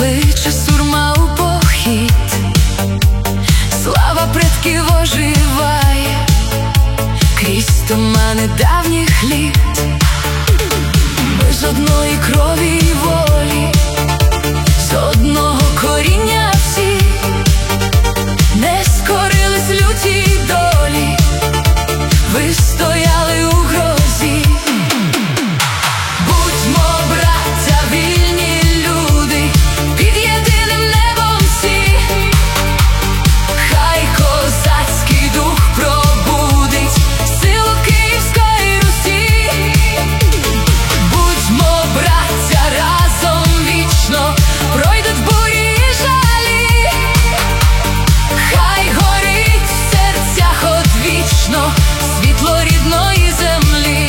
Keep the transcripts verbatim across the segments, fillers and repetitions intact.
кличе сурма у похід, слава предків оживає крізь тумани давніх літ. Ми з одної крові і волі, з одного коріння всі, не скорились лютій долі, вистояли у грозі. Будьмо, браття, вільні люди, під єдиним небом всі, хай козацький дух пробудить силу Київської Русі. Будьмо, браття, разом вічно пройдуть бурі і жалі, хай горить в серцях одвічно світло рідної землі.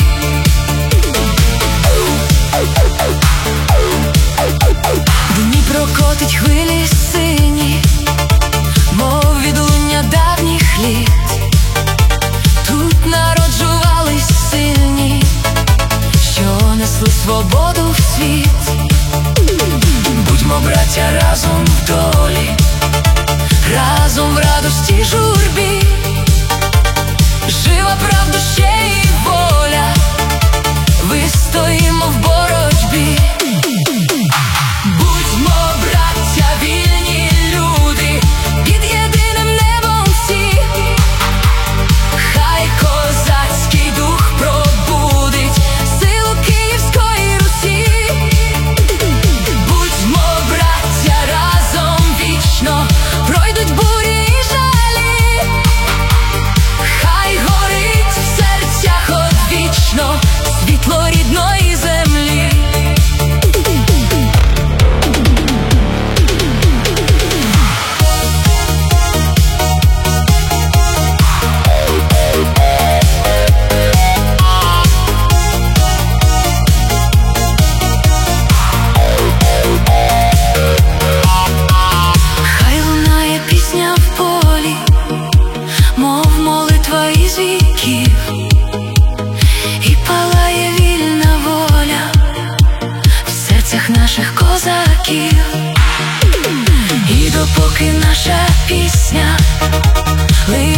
Дніпро котить хвилі сині, мов відлуння давніх літ. Тут народжувались сильні, що несли свободу в світ. Будьмо, браття, разом в долі, разом в радості й журбі, жива правда ще й воля, вистоїмо в боротьбі. Будьмо, браття, вільні люди, під єдиним небом всі, хай козацький дух пробудить силу Київської Русі. Будьмо, браття, разом вічно пройдуть бурі і жалі, хай горить в серцях одвічно світло рідної землі. Хай лунає пісня в полі, мов молитва із віків, і палає вільна воля в серцях наших козаків. І допоки наша пісня лине